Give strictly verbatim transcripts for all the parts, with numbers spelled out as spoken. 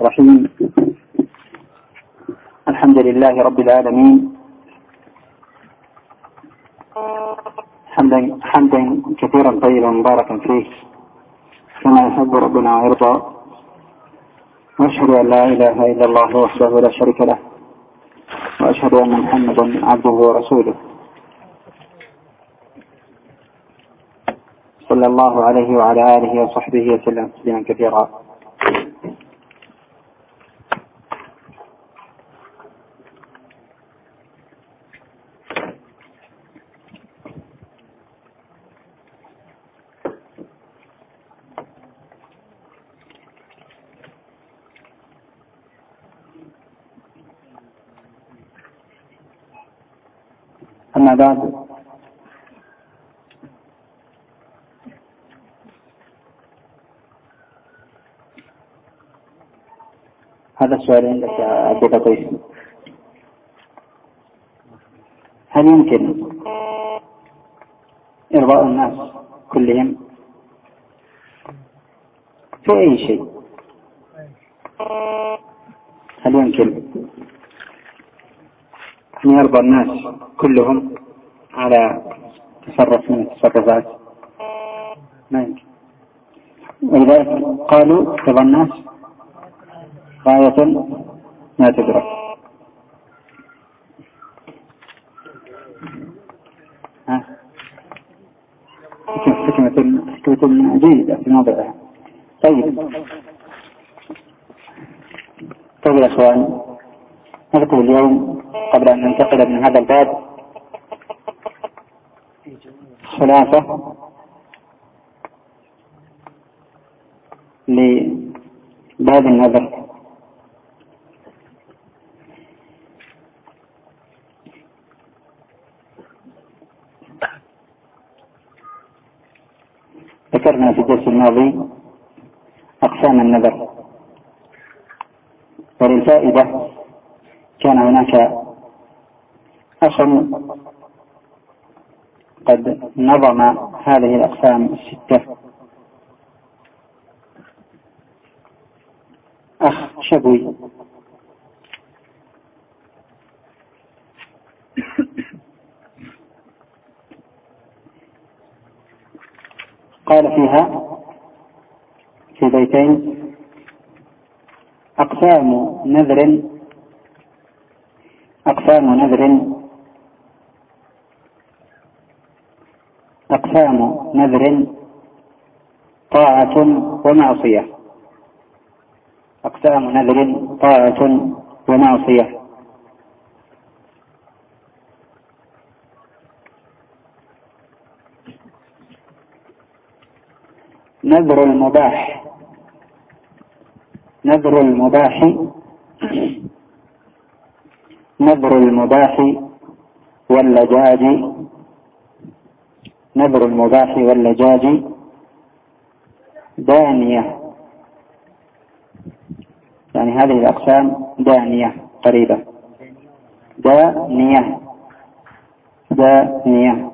الرحيم. الحمد لله رب العالمين، حمدا حمدا كثيرا طيبا مباركا فيه كما يحب ربنا ويرضى، واشهد ان لا اله الا الله وحده لا شريك له، واشهد ان محمدا عبده ورسوله صلى الله عليه وعلى اله وصحبه وسلم تسليما كثيرا. أما بعد، هذا السؤال عندك يا عبد اللطيف: هل يمكن إرضاء الناس كلهم في أي شيء؟ هل يمكن أن يرضى الناس كلهم على تصرف من التصرفات؟ ما يمكن. ولذلك قالوا رضا الناس غاية لا تدرك. حكمة حكمة جيدة في موضعها. طيب طيب يا أخوان، نذكر اليوم قبل أن ننتقل من هذا الباب خلاصة لباب النظر. ذكرنا في الدرس الماضي أقسام النظر، وللفائدة كان هناك أخ قد نظم هذه الأقسام الستة، أخ شبوي، قال فيها في بيتين: أقسام نذر أقسام نذر أقسام نذر طاعة ومعصية أقسام نذر طاعة ومعصية. نذر المباح نذر المباح نذر المباح واللجاج نذر المباح واللجاج دانية، يعني هذه الأقسام دانية قريبة. دانية دانية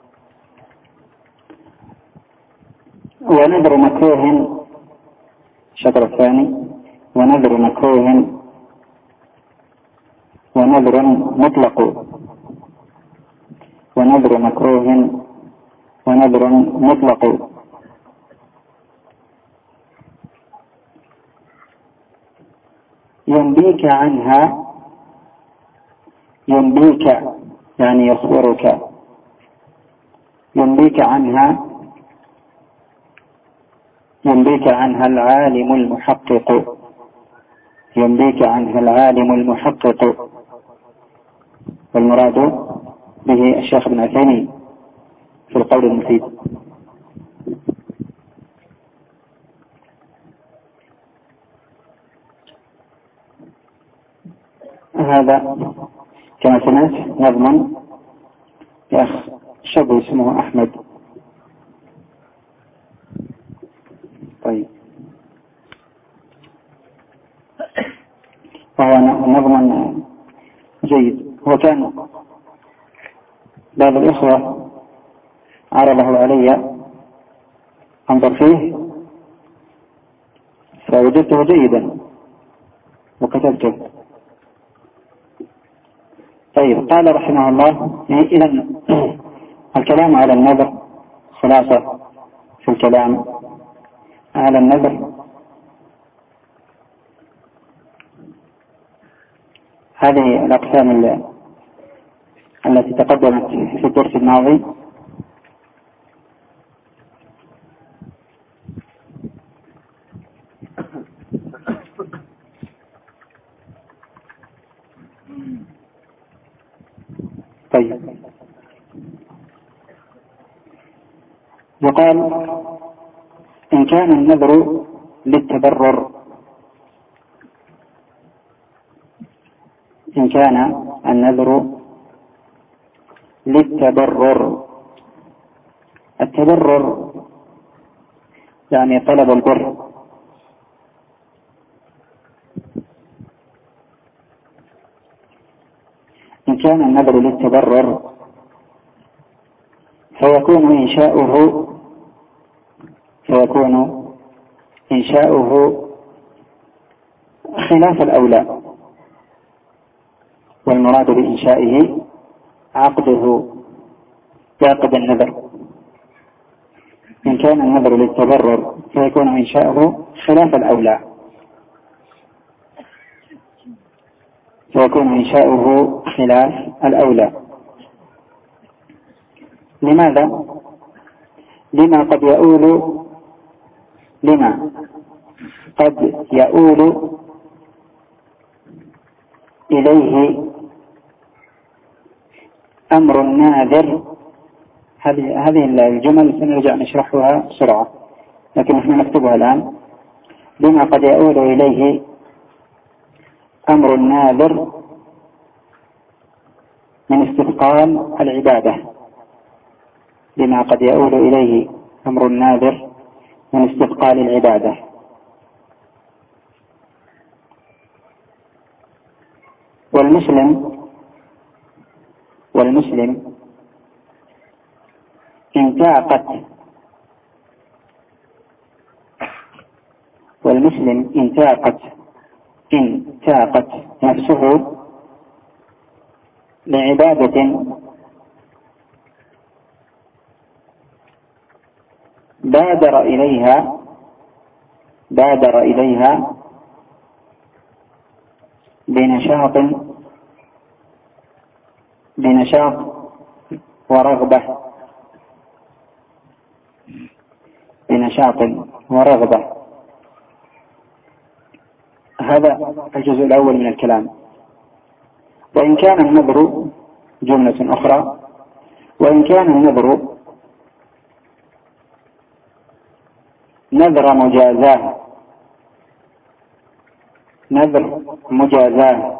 ونذر مكروه الشطر الثاني: ونذر مكروه ونذر مطلق ونذر مكروه ونذر مطلق. ينبيك عنها ينبيك يعني يخبرك ينبيك عنها ينبيك عنها العالم المحقق ينبيك عنها العالم المحقق والمراد به الشيخ ابن عثيمين في القول المفيد. هذا كما سمعت نظما لأخ شاب اسمه أحمد. طيب، وهو نظما جيد. هو كان بعض الإخوة عرضه علي أنظر فيه فوجدته جيدا، وكتبته. طيب، قال رحمه الله: إذا الكلام على النذر، خلاصة في الكلام على النذر هذه الأقسام التي تقدمت في الدرس الماضي. طيب، يقال: إن كان النذر للتبرر إن كان النذر للتبرر التبرر يعني طلب البر. إن كان النذر للتبرر فيكون إنشاؤه فيكون إنشاؤه خلاف الأولى، والمراد بإنشائه عقده بعقد النذر. إن كان النذر للتبرر فيكون إنشاؤه خلاف الأولى فيكون إنشاؤه خلاف الأولى لماذا؟ لما قد يؤول لما قد يؤول إليه أمر الناذر. هذه هذه الجمل سنرجع نشرحها بسرعة، لكن نحن نكتبها الآن. لما قد يؤول إليه أمر الناذر من استثقال العبادة لما قد يؤول إليه أمر الناذر من استثقال العبادة. والمسلم والمسلم إن تاقت والمسلم إن تاقت إن تاقت نفسه لعبادة بادر إليها بادر إليها بنشاط بنشاط ورغبة بنشاط ورغبة. هذا الجزء الأول من الكلام. وإن كان النذر جملة أخرى وإن كان النذر نذر مجازاه نذر مجازاه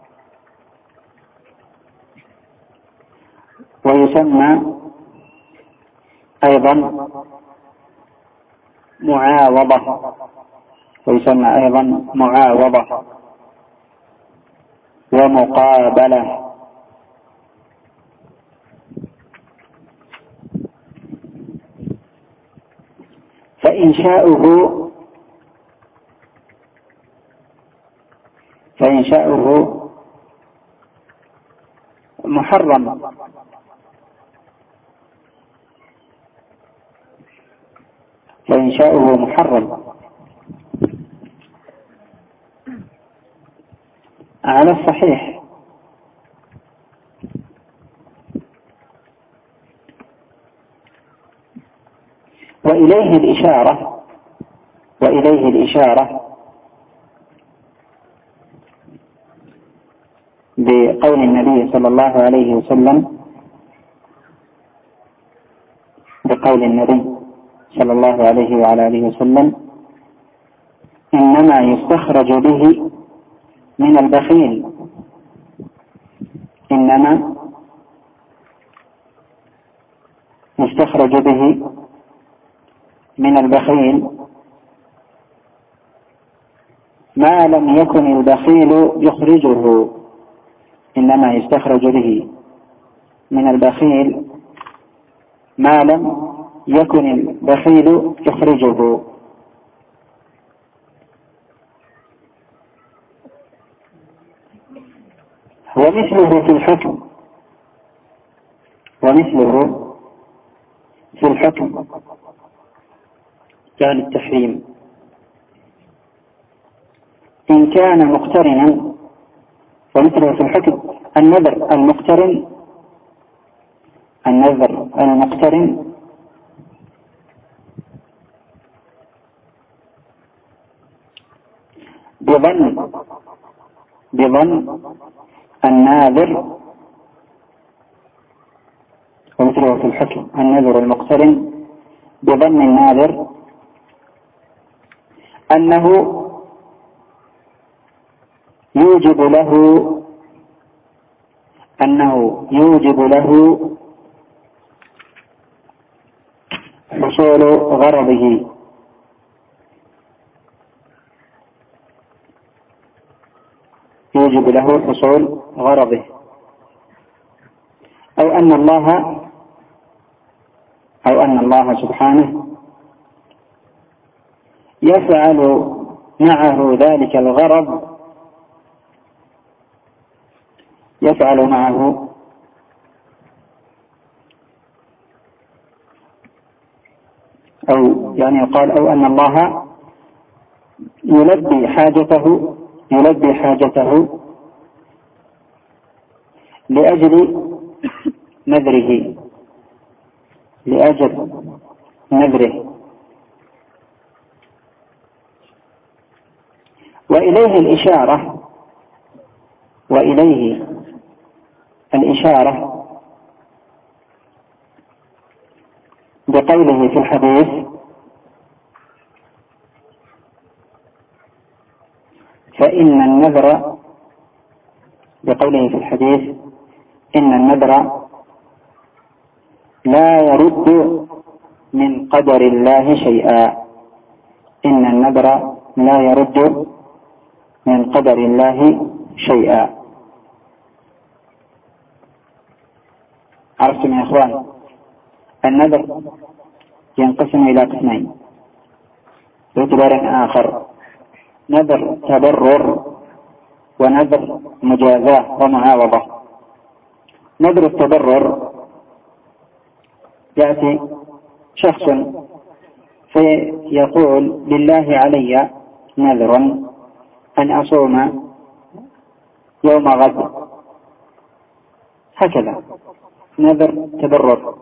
ويسمى أيضا معاوضة ويسمى أيضا معاوضة ومقابلة. فإنشاؤه فإنشاؤه محرم فإنشاؤه محرم على الصحيح. وإليه الإشارة وإليه الإشارة بقول النبي صلى الله عليه وسلم بقول النبي صلى الله عليه وعلى آله وسلم: إنما يستخرج به من البخيل إنما يستخرج به من البخيل ما لم يكن البخيل يخرجه إنما يستخرج به من البخيل ما لم يكن البخيل يخرجه. ومثله في الحكم ومثله في الحكم كان التحريم إن كان مقترنا، ومثله في الحكم النذر المقترن النذر المقترن بظن بظن الناذر، ومثله في الحكم النذر المقترن بظن الناذر أنه يوجب له أنه يوجب له حصول غرضه، يوجب له حصول غرضه، أو أن الله أو أن الله سبحانه يفعل معه ذلك الغرض يفعل معه أو يعني يقال أو أن الله يلبي حاجته يلبي حاجته لأجل نذره لأجل نذره وإليه الإشارة وإليه الإشارة بقوله في الحديث فإن النذر بقوله في الحديث إن النذر لا يرد من قدر الله شيئا إن النذر لا يرد من قدر الله شيئا. عرفتم يا إخوان؟ النذر ينقسم إلى قسمين باعتبار آخر: نذر تبرر ونذر مجازاة ومعاوضة. نذر التبرر يأتي شخص فيقول لله علي نذر أن أصوم يوم غد، هكذا نذر تبرر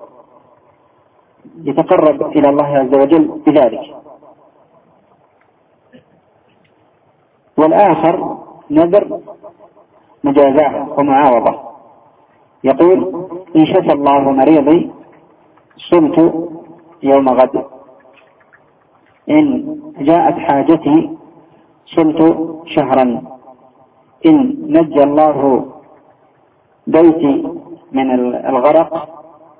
يتقرب إلى الله عز وجل بذلك. والآخر نذر مجازاة ومعاوضة، يقول إن شفى الله مريضي صمت يوم غد، إن جاءت حاجتي صمت شهرا، إن نجى الله بيتي من الغرق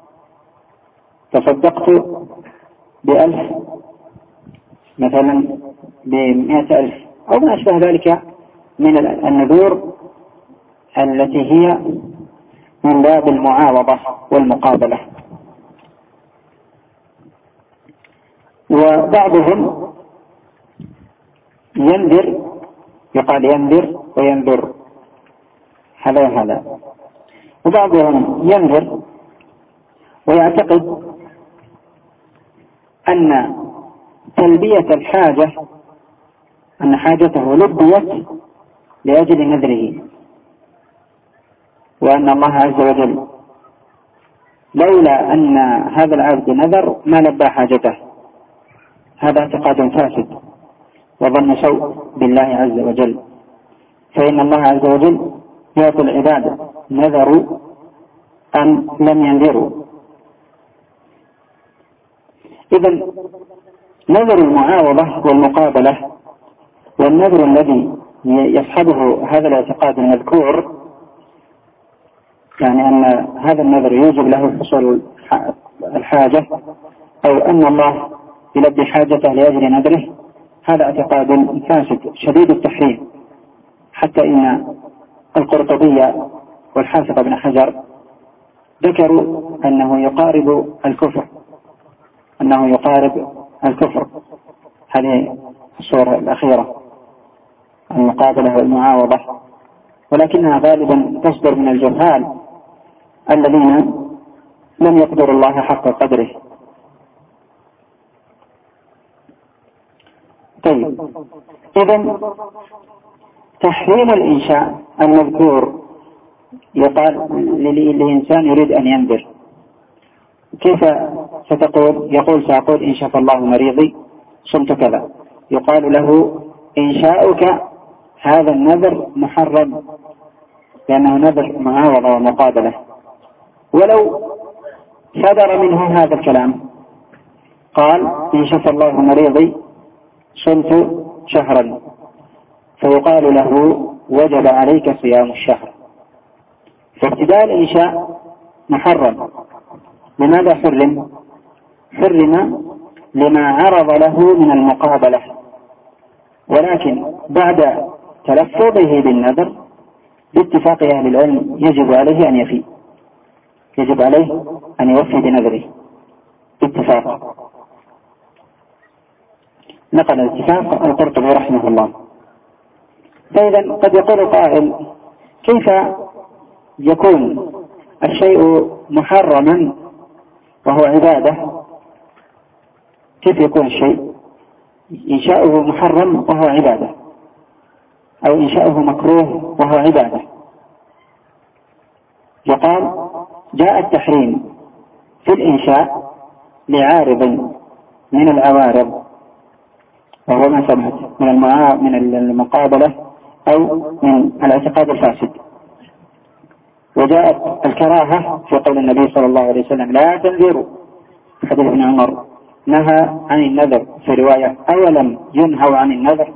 تصدقت بألف مثلا بمئة ألف أو ما أشبه ذلك من النذور التي هي من باب المعاوضة والمقابلة. وبعضهم ينذر، يقال ينذر وينذر هذا وهذا، وبعضهم ينذر ويعتقد أن تلبية الحاجة أن حاجته لبيت لأجل نذره، وأن الله عز وجل لولا أن هذا العبد نذر ما لبى حاجته. هذا اعتقاد فاسد وظن سوء بالله عز وجل، فإن الله عز وجل يعطي العباد نذروا أم لم ينذروا. إذن نذر المعاوضة والمقابلة والنذر الذي يصحبه هذا الاعتقاد المذكور، يعني أن هذا النذر يوجب له حصول الحاجة أو أن الله يلبي حاجته لأجل نذره، هذا اعتقاد فاسد شديد التحريم، حتى إن القرطبي والحافظ ابن حجر ذكروا أنه يقارب الكفر أنه يقارب الكفر هذه الصورة الأخيرة، المقابلة والمعاوضة ولكنها غالبا تصدر من الجهال الذين لم يقدروا الله حق قدره. طيب، إذن تحريم الإنشاء المذكور يقال للإنسان يريد أن ينذر، كيف ستقول؟ يقول سأقول إن شفى الله مريضي صمت كذا، يقال له إنشاؤك هذا النذر محرم لأنه نذر معاوضة ومقابلة. ولو صدر منه هذا الكلام قال إن شفى الله مريضي صمت شهرا، فيقال له وجب عليك صيام الشهر. فابتداء الإنشاء محرم. لماذا حرم؟ حرم لما عرض له من المقابلة، ولكن بعد تلفظه بالنذر باتفاق أهل العلم يجب عليه أن يفي، يجب عليه أن يوفي بنذره باتفاق. نقل الاتفاق القرطبي رحمه الله. فإذا قد يقول قائل كيف يكون الشيء محرما وهو عبادة؟ كيف يكون الشيء إنشاؤه محرم وهو عبادة، أو إنشاؤه مكروه وهو عبادة؟ يقال جاء التحريم في الإنشاء لعارض من العوارض، وهو ما سمعت من من المقابلة أو من الاعتقاد الفاسد. وجاءت الكراهة في قول النبي صلى الله عليه وسلم لا تنذروا، حديث ابن عمر نهى عن النذر، في رواية أولم ينهوا عن النذر.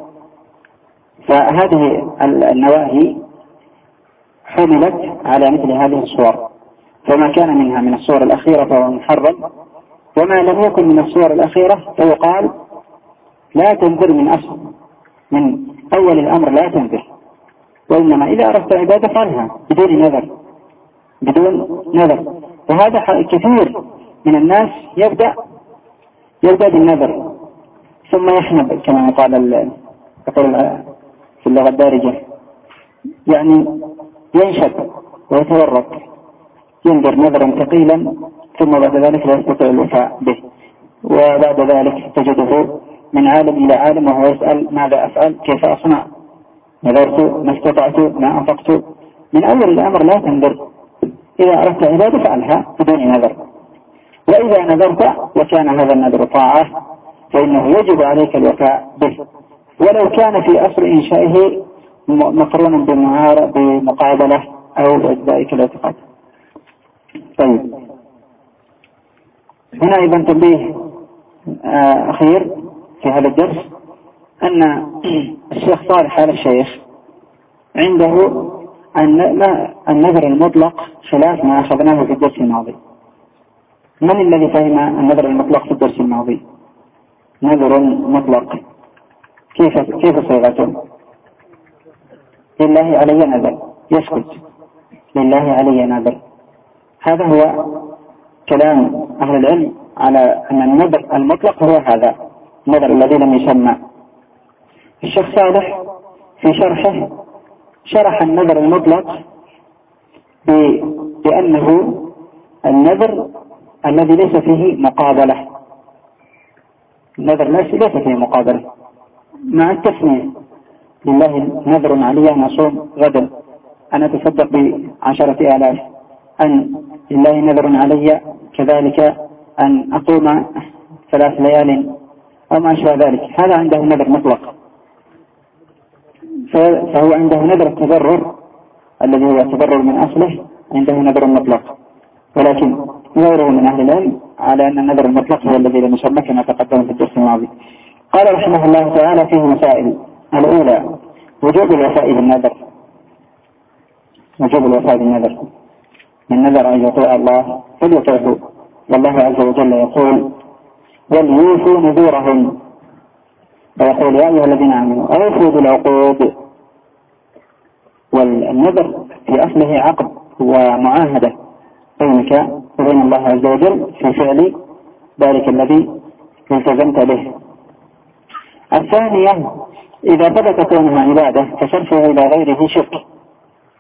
فهذه النواهي حملت على مثل هذه الصور، فما كان منها من الصور الأخيرة فهو محرم، وما لم يكن من الصور الأخيرة فيقال لا تنذر من أصل من أول الأمر، لا تنذر، وإنما إذا أردت عبادة فعلها بدون نذر، بدون نذر. وهذا كثير من الناس يبدأ يبدأ بالنذر ثم يحنب كما قال يقول في اللغة الدارجة، يعني ينشب ويتورط، ينذر نذرا ثقيلا ثم بعد ذلك لا يستطيع الوفاء به، وبعد ذلك تجده من عالم إلى عالم وهو يسأل ماذا أفعل، كيف أصنع، نذرت ما استطعت ما أنفقت. من أول الأمر لا تنذر، إذا أردت عبادة فعلها بدون نذر. وإذا نذرت وكان هذا النذر طاعة فإنه يجب عليك الوفاء به، ولو كان في أصل إنشائه مقرونا بمقابلة أو بأجزائك الاعتقاد. طيب، هنا أيضا تنبيه أخير في هذا الدرس أن الشيخ صالح آل الشيخ عنده النذر المطلق خلاف ما أخذناه في الدرس الماضي. من الذي فهم النذر المطلق في الدرس الماضي؟ نذر مطلق كيف كيف صيغته؟ لله علي نذر، يسكت لله علي نذر. هذا هو كلام أهل العلم على أن النذر المطلق هو هذا النذر الذي لم يسمى. الشيخ صالح في شرحه شرح النذر المطلق بأنه النذر الذي ليس فيه مقابلة، النذر ليس فيه مقابلة مع التسمية. لله نذر علي أن أصوم غدا، أنا أتصدق بعشرة آلاف، أن لله نذر علي كذلك أن أقوم ثلاث ليال أو ما أشبه ذلك. هذا عنده نذر مطلق، فهو عنده نذر التضرر الذي هو التضرر من أصله، عنده نذر مطلق. ولكن غيره من أهل العلم على أن النذر المطلق هو الذي لم يسمى كما تقدم في الدرس الماضي. قال رحمه الله تعالى فيه مسائل. الأولى وجوب الوفاء بالنذر، وجوب الوفاء بالنذر، من نذر أن يطيع الله فليطيعه، والله عز وجل يقول وليوفوا نذورهم، ويقول يا أيها الذين آمنوا أوفوا بالعقود. والنذر في أصله عقد ومعاهدة بينك وبين الله عز وجل في فعل ذلك الذي التزمت به. الثانية إذا ثبت كونها عبادة فصرفها إلى غيره شرك،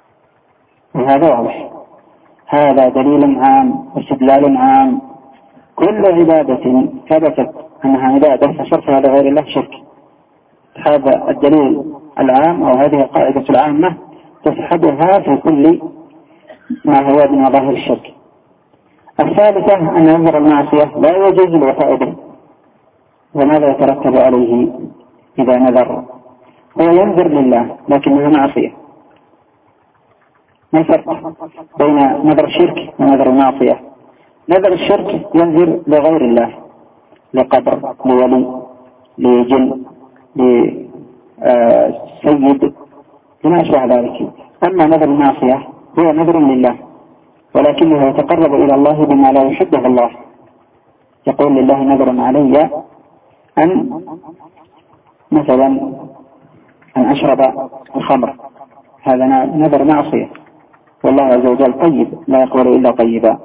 وهذا واضح. هذا دليل عام واستدلال عام. كل عبادة ثبتت أنها عبادة فصرفها لغير الله شرك. هذا الدليل العام أو هذه القاعدة العامة تصحبها في كل ما هو من مظاهر الشرك. الثالثة أن ينظر المعصية لا يجوز الوفاء به. وماذا يترتب عليه إذا نذر؟ هو ينذر لله لكنها معصية. ما الفرق بين نذر الشرك ونذر المعصية؟ نذر الشرك ينذر لغير الله، لقبر، لولي، لجن، لسيد، لما أشبه ذلك. أما نذر المعصية هو نذر لله ولكنه يتقرب إلى الله بما لا يحبه الله. يقول لله نذر علي أن مثلا أن أشرب الخمر، هذا نذر معصية، والله عز وجل طيب لا يقبل إلا طيبا.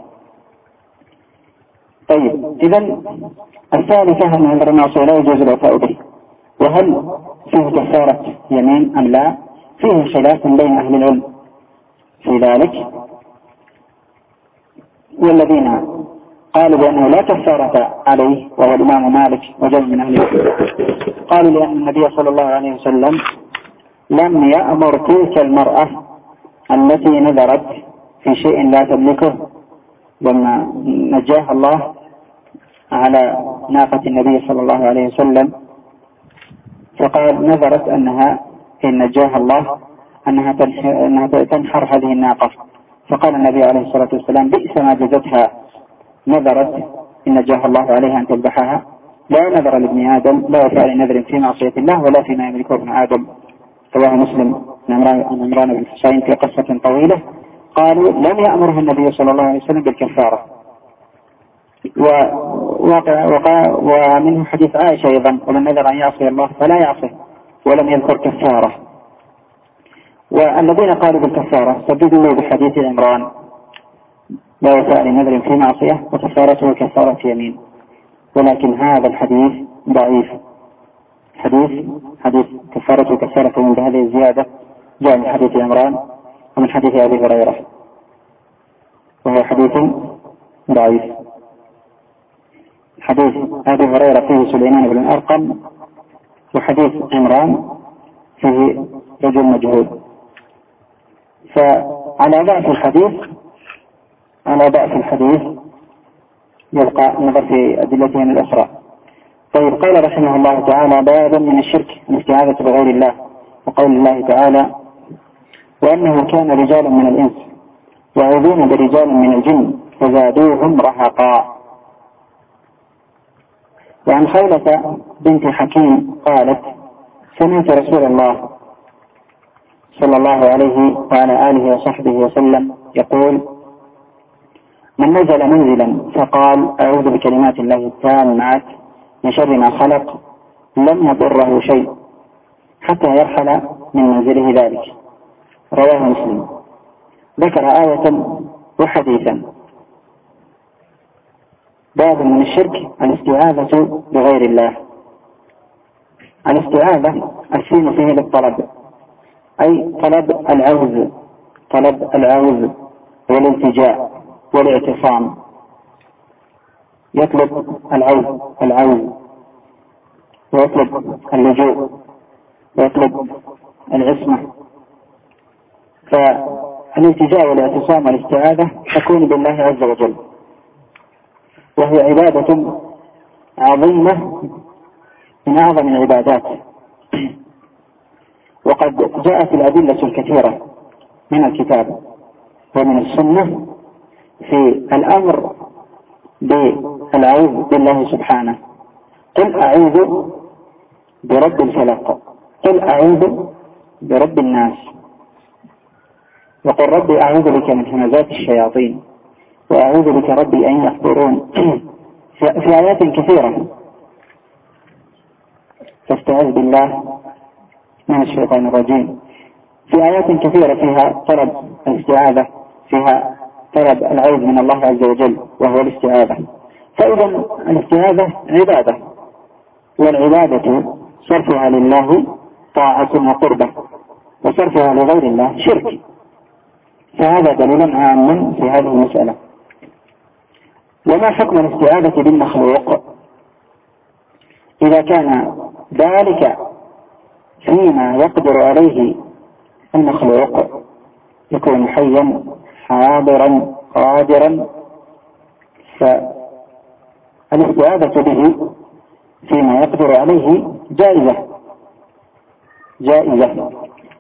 طيب، إذن الثالثة أن نذر المعصية لا يجوز الوفاء به. وهل فيه كفارة يمين أم لا؟ فيه خلاف بين أهل العلم في ذلك، والذين قالوا بأنه لا كفارة عليه وهو الإمام مالك وجمع من أهل العلم، قالوا لأن النبي صلى الله عليه وسلم لم يأمر تلك المرأة التي نذرت في شيء لا تملكه لما نجاها الله على ناقة النبي صلى الله عليه وسلم، فقال نذرت أنها إن نجاها الله أنها تنحر هذه الناقة، فقال النبي عليه الصلاة والسلام بئس ما جزتها، نذرت إن نجاها الله عليها أن تذبحها. لا نذر لابن آدم، لا وفاء لنذر في معصية الله ولا فيما يملكه ابن آدم. رواه مسلم عن عمران بن حسين في قصة طويلة قالوا لم يأمره النبي صلى الله عليه وسلم بالكفارة. ووقع وقع ومنه حديث عائشة أيضا ومن نذر أن يعصي الله فلا يعصيه، ولم يذكر كفارة. والذين قالوا بالكفارة سددوا له بحديث عمران لا وفاء لنذر في معصية وكفارته كفارة يمين، ولكن هذا الحديث ضعيف. حديث حديث كفارته كفارة يمين بهذه الزيادة جاء من حديث عمران ومن حديث أبي هريرة، وهو حديث ضعيف. حديث أبي هريرة فيه سليمان بن الأرقم، وحديث عمران فيه رجل مجهول. فعلى ضعف الحديث على ضعف الحديث يبقى نظر في أدلتهم الأخرى. طيب، قال رحمه الله تعالى باب من الشرك الاستعاذة بغير الله، وقول الله تعالى وأنه كان رجال من الإنس يعوذون برجال من الجن فزادوهم رهقا. وعن خولة بنت حكيم قالت سمعت رسول الله صلى الله عليه وعلى آله وصحبه وسلم يقول من نزل منزلا فقال أعوذ بكلمات الله التامات من شر ما خلق لم يضره شيء حتى يرحل من منزله ذلك. رواه مسلم. ذكر آية وحديثا. باب من الشرك الاستعاذة بغير الله. الاستعاذة السين فيه للطلب، أي طلب العوذ، طلب العوذ والالتجاء والاعتصام. يطلب العوذ العوذ ويطلب اللجوء ويطلب العصمة. فالالتجاء والاعتصام والاستعاذة تكون بالله عز وجل، وهي عبادة عظيمة من أعظم العبادات. وقد جاءت الأدلة الكثيرة من الكتاب ومن السنة في الأمر بالعوذ بالله سبحانه. قل أعوذ برب الفلق، قل أعوذ برب الناس، وقل ربي أعوذ بك من همزات الشياطين وأعوذ بك ربي أن يحضرون. في آيات كثيرة فاستعذ بالله من الشيطان الرجيم. في آيات كثيرة فيها طلب الاستعاذة، فيها طلب العوذ من الله عز وجل وهو الاستعاذة. فإذا الاستعاذة عبادة، والعبادة صرفها لله طاعة وقربة، وصرفها لغير الله شرك. فهذا دليل عام في هذه المسألة. وما حكم الاستعاذة بالمخلوق إذا كان ذلك فيما يقدر عليه المخلوق، يكون حيا حاضرا قادرا، فالاستعاذة به فيما يقدر عليه جائزة جائزة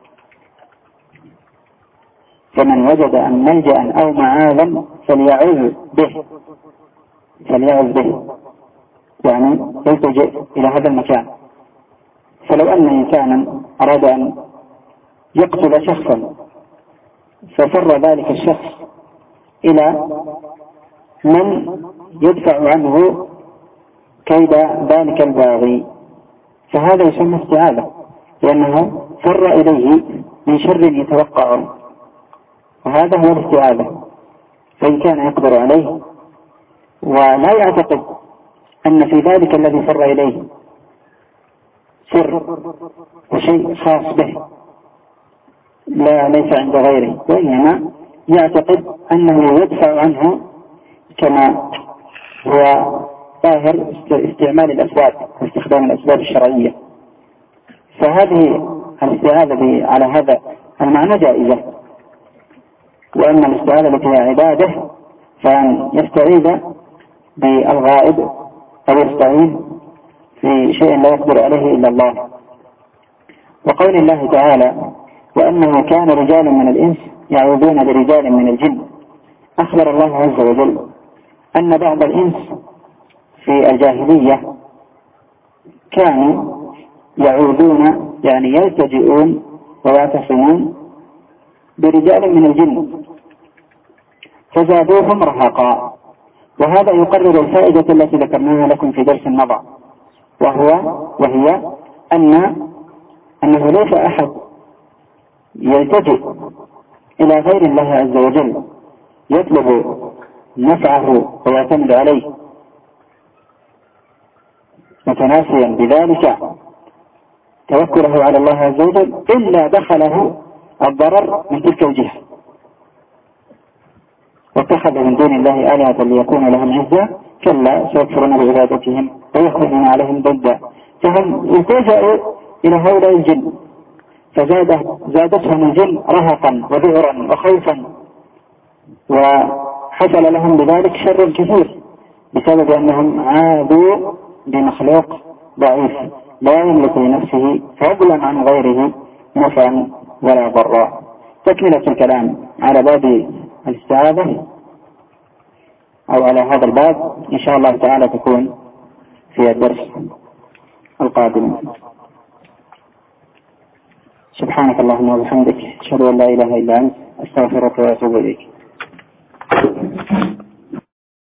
فمن وجد أن ملجأ أو معاذا فليعوذ به فليعوذ به يعني يلتجئ إلى هذا المكان. فلو أن إنسانا أراد أن يقتل شخصا ففر ذلك الشخص إلى من يدفع عنه كيد ذلك الباغي، فهذا يسمى استعاذة، لأنه فر إليه من شر يتوقع، وهذا هو الاستعاذة. فإن كان يقدر عليه ولا يعتقد أن في ذلك الذي فر إليه سر وشيء خاص به لا ليس عند غيره، وإنما يعتقد أنه يدفع عنه كما هو ظاهر استعمال الأسباب واستخدام الأسباب الشرعية، فهذه الاستعاذة على هذا المعنى جائزة. وأما الاستعاذة التي هي عبادة فأن يستعيذ بالغائب أو يستعين في شيء لا يقدر عليه إلا الله. وقول الله تعالى وأنه كان رجال من الإنس يعوذون برجال من الجن، أخبر الله عز وجل أن بعض الإنس في الجاهلية كانوا يعوذون يعني يلتجئون ويعتصمون برجال من الجن فزادوهم رهقا. وهذا يقرر الفائدة التي ذكرناها لكم في درس مضى، وهو وهي أن أنه ليس أحد يلتجئ إلى غير الله عز وجل يطلب نفعه ويعتمد عليه متناسيا بذلك توكله على الله عز وجل إلا دخله الضرر من تلك الجهة، واتخذ من دون الله آلهة ليكون لهم عزا كلا سيكفرون بعبادتهم ويخرجون عليهم ضدا. فهم التجأوا إلى هؤلاء الجن فزادتهم الجن رهقا وذعرا وخوفا، وحصل لهم بذلك شر كثير بسبب أنهم عادوا بمخلوق ضعيف لا يملك لنفسه فضلا عن غيره نفعا ولا ضرا. تكملة الكلام على باب الاستعاذة أو على هذا الباب إن شاء الله تعالى تكون في الدرس القادم. سبحانك اللهم وبحمدك أشهد أن لا إله إلا أنت أستغفرك وأتوب إليك.